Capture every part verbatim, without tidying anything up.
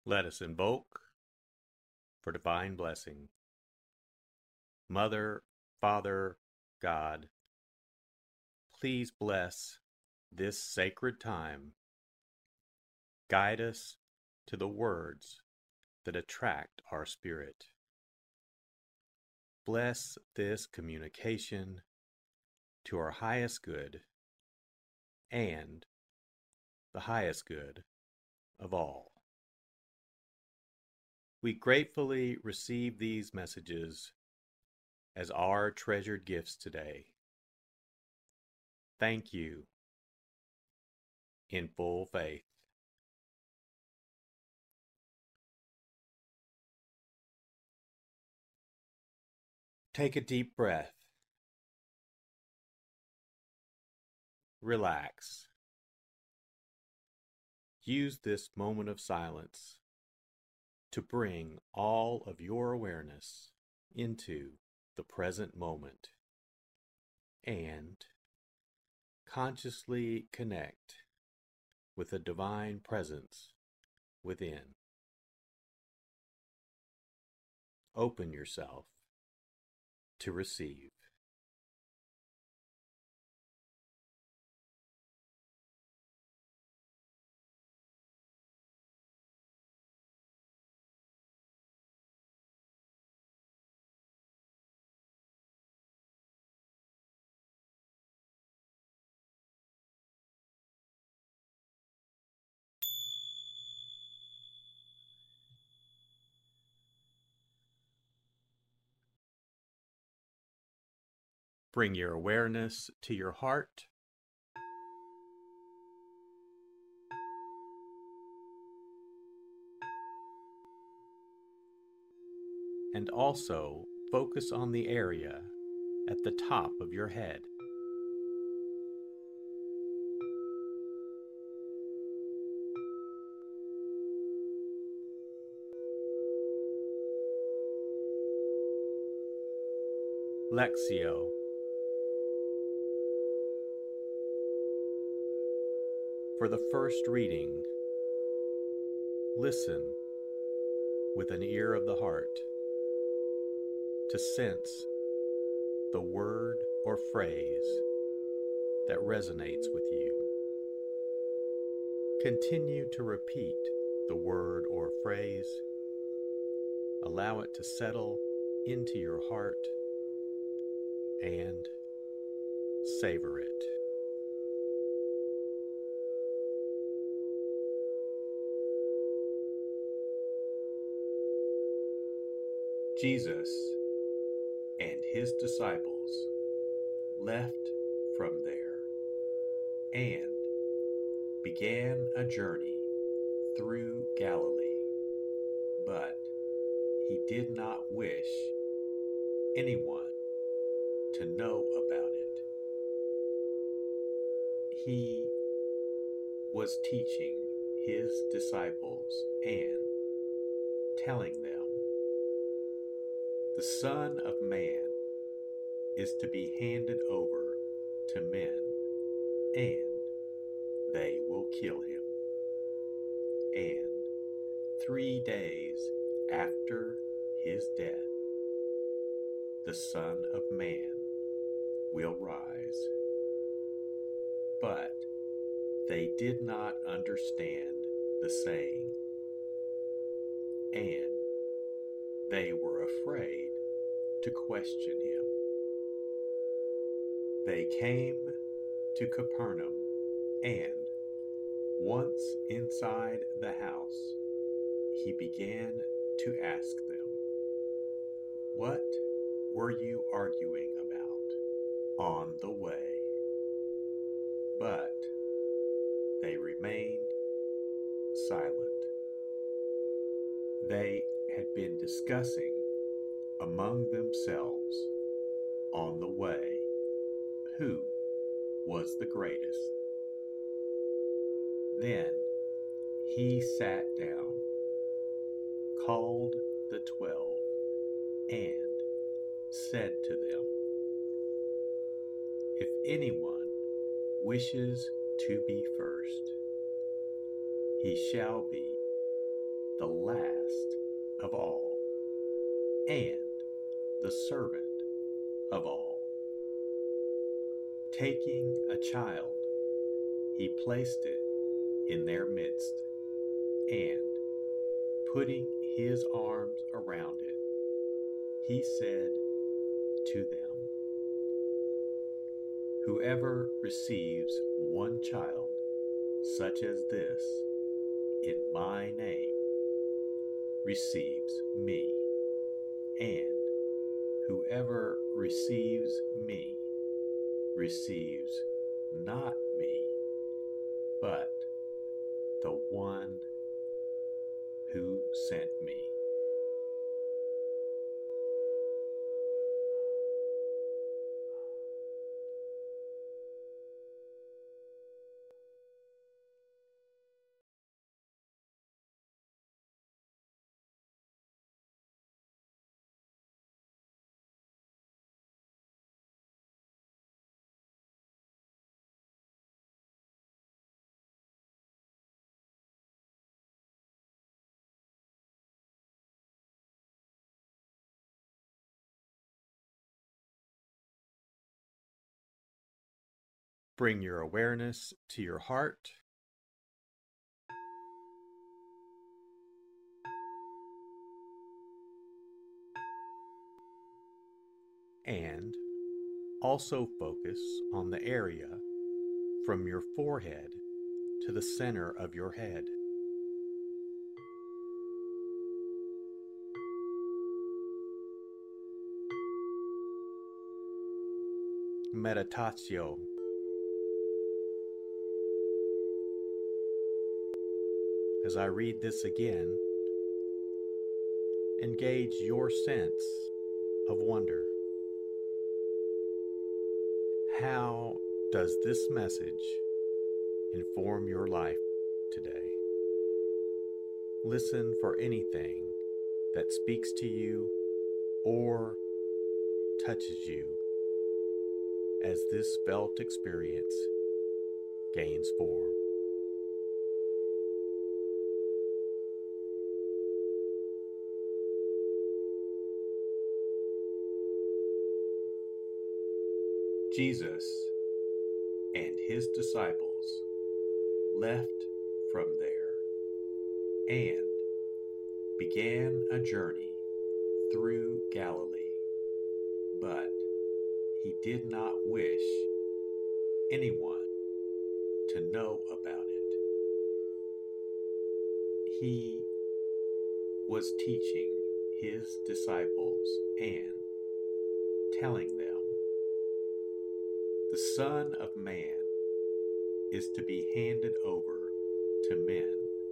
Let us invoke for divine blessing. Mother, Father, God, please bless this sacred time. Guide us to the words that attract our spirit. Bless this communication to our highest good and the highest good of all. We gratefully receive these messages as our treasured gifts today. Thank you in full faith. Take a deep breath. Relax. Use this moment of silence to bring all of your awareness into the present moment and consciously connect with the divine presence within. Open yourself to receive. Bring your awareness to your heart. And also focus on the area at the top of your head. Lectio. For the first reading, listen with an ear of the heart to sense the word or phrase that resonates with you. Continue to repeat the word or phrase. Allow it to settle into your heart and savor it. Jesus and his disciples left from there and began a journey through Galilee, but he did not wish anyone to know about it. He was teaching his disciples and telling them, the Son of Man is to be handed over to men, and they will kill him. And three days after his death, the Son of Man will rise. But they did not understand the saying, and they were afraid to question him. They came to Capernaum, and once inside the house, he began to ask them, "What were you arguing about on the way?" But they remained silent. They had been discussing among themselves on the way who was the greatest. Then he sat down, called the twelve, and said to them, "If anyone wishes to be first, he shall be the last of all, and the servant of all. Taking a child, he placed it in their midst, and putting his arms around it, he said to them, "Whoever receives one child such as this in my name receives me, and whoever receives me receives not me, but the one who sent me." Bring your awareness to your heart. And also focus on the area from your forehead to the center of your head. Meditatio. As I read this again, engage your sense of wonder. How does this message inform your life today? Listen for anything that speaks to you or touches you as this felt experience gains form. Jesus and his disciples left from there and began a journey through Galilee, but he did not wish anyone to know about it. He was teaching his disciples and telling them, "The Son of Man is to be handed over to men,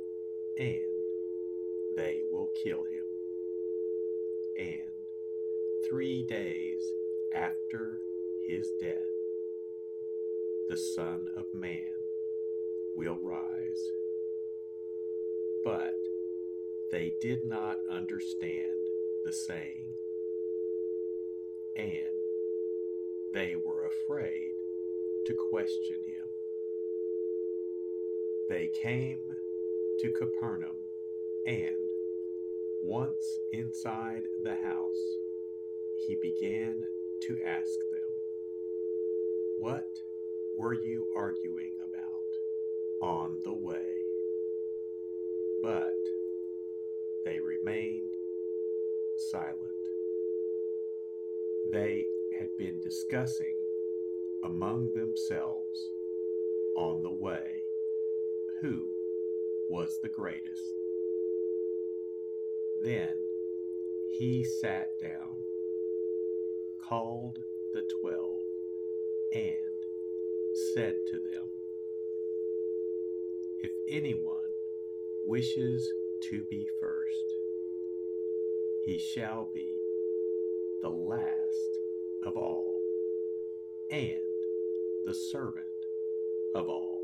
and they will kill him. And three days after his death, the Son of Man will rise." But they did not understand the saying, and they were afraid to question him. They came to Capernaum, and once inside the house, he began to ask them, "What were you arguing about on the way?" But they remained silent. They had been discussing among themselves on the way who was the greatest. Then he sat down, called the twelve, and said to them, "If anyone wishes to be first, he shall be the last of all, and the servant of all."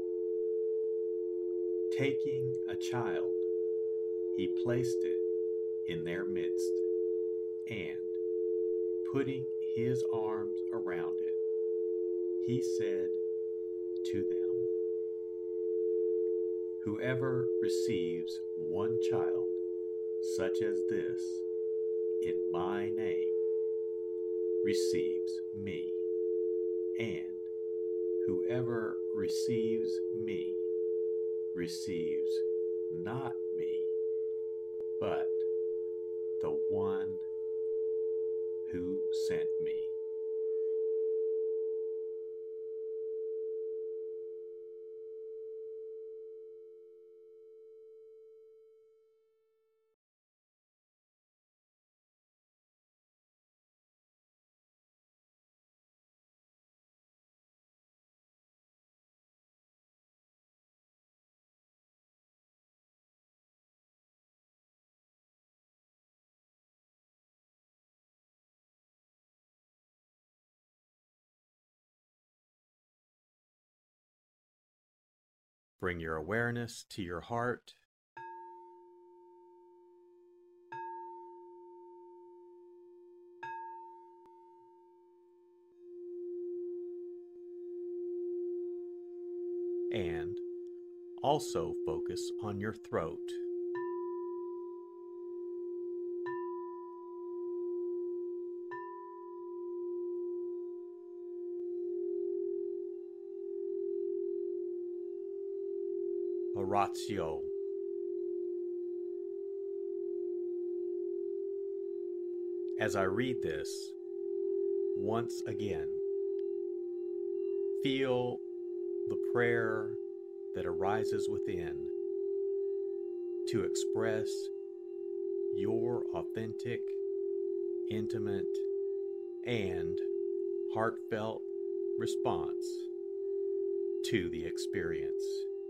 Taking a child, he placed it in their midst, and putting his arms around it, he said to them, "Whoever receives one child such as this in my name receives me, and whoever receives me receives not me, but the one who sent me. Bring your awareness to your heart. And also focus on your throat. Oratio. As I read this, once again, feel the prayer that arises within to express your authentic, intimate, and heartfelt response to the experience.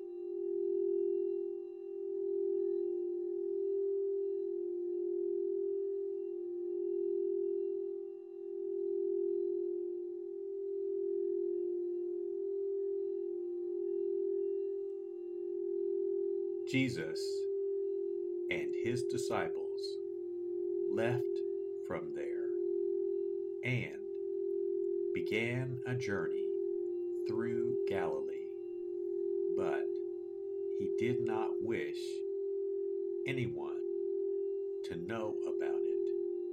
Jesus and his disciples left from there and began a journey through Galilee, but he did not wish anyone to know about it.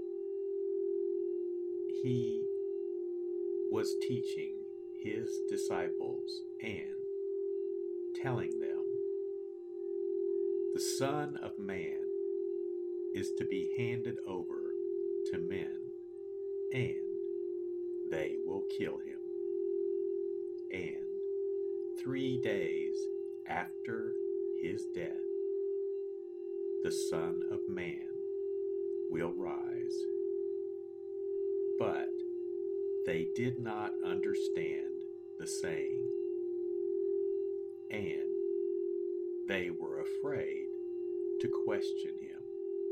He was teaching his disciples and telling them, the Son of Man is to be handed over to men, and they will kill him. And three days after his death, the Son of Man will rise. But they did not understand the saying, and they were afraid to question him.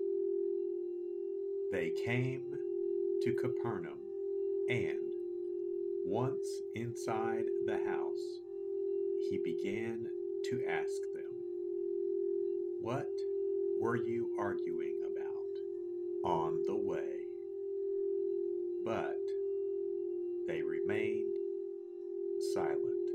They came to Capernaum, and once inside the house, he began to ask them, "What were you arguing about on the way?" But they remained silent.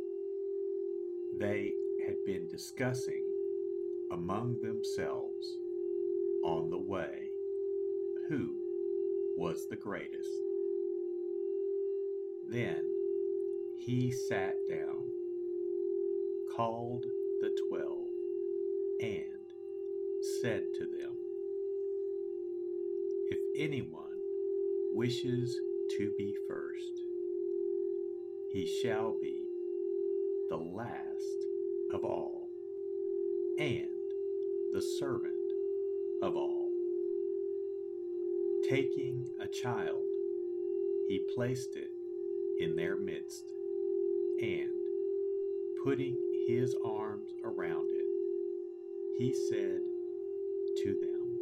They had been discussing among themselves on the way who was the greatest. Then he sat down, called the twelve, and said to them, "If anyone wishes to be first, he shall be the last of all, and the servant of all." Taking a child, he placed it in their midst, and putting his arms around it, he said to them,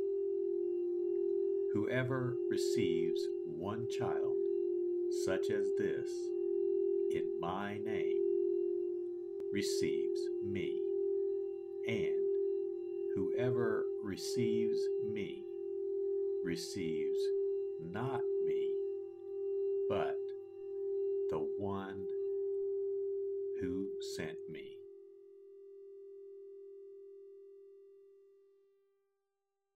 "Whoever receives one child such as this in my name receives me, and whoever receives me receives not me, but the one who sent me."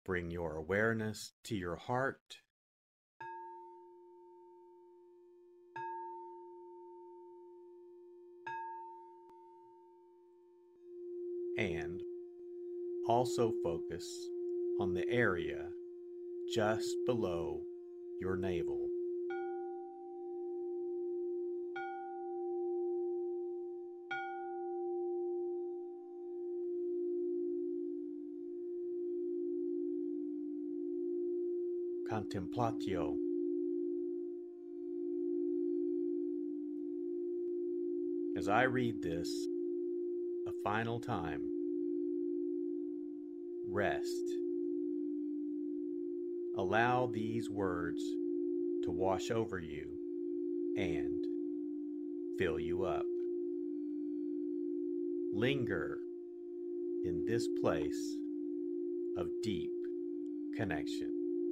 Bring your awareness to your heart. And also focus on the area just below your navel. Contemplatio. As I read this a final time, rest. Allow these words to wash over you and fill you up. Linger in this place of deep connection.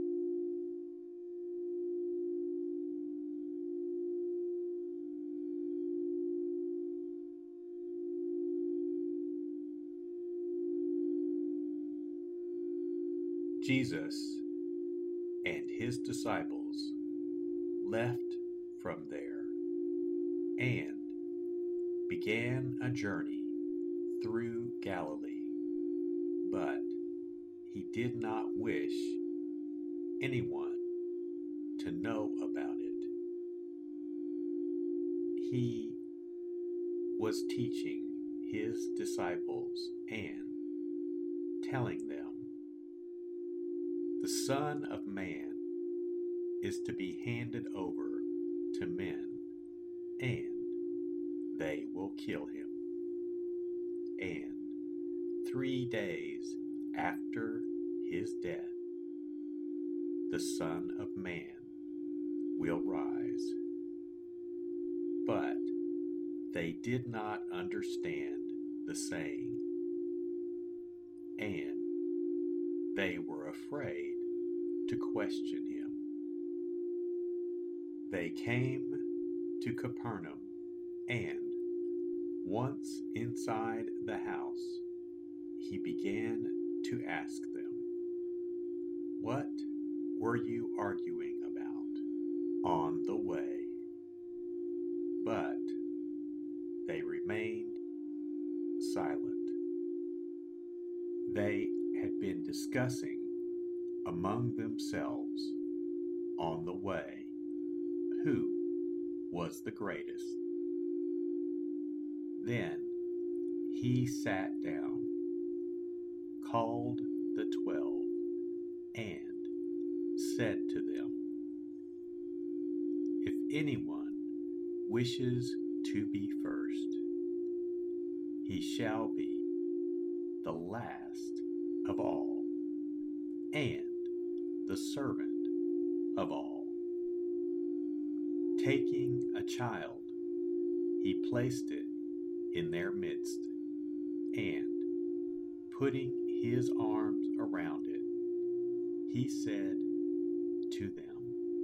Jesus and his disciples left from there and began a journey through Galilee, but he did not wish anyone to know about it. He was teaching his disciples and telling them, the Son of Man is to be handed over to men, and they will kill him. And three days after his death, the Son of Man will rise. But they did not understand the saying, and they were afraid to question him. They came to Capernaum, and once inside the house, he began to ask them, "What were you arguing about on the way?" But they remained silent. They had been discussing among themselves on the way who was the greatest. Then he sat down, called the twelve, and said to them, "If anyone wishes to be first, he shall be the last of all, and the servant of all." Taking a child, he placed it in their midst, and putting his arms around it, he said to them,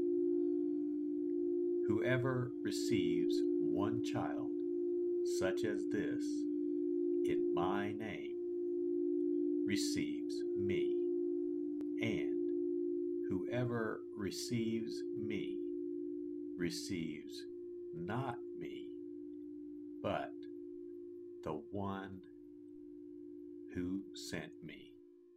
"Whoever receives one child such as this in my name receives me, and whoever receives me receives not me, but the one who sent me."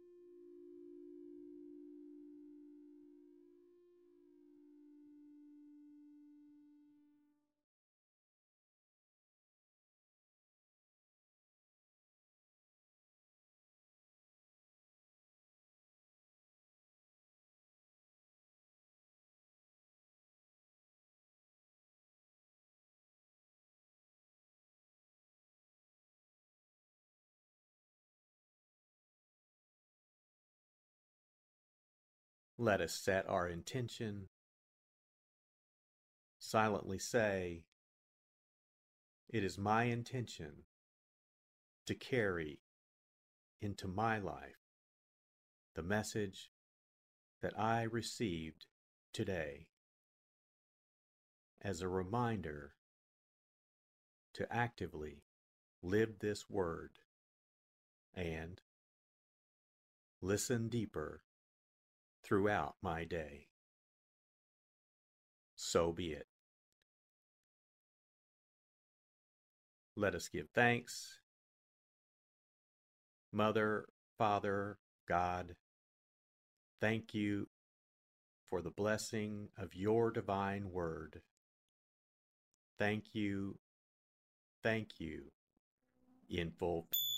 Let us set our intention. Silently say, "It is my intention to carry into my life the message that I received today as a reminder to actively live this word and listen deeper throughout my day. So be it. Let us give thanks. Mother, Father, God, thank you for the blessing of your divine word. Thank you, thank you, in full.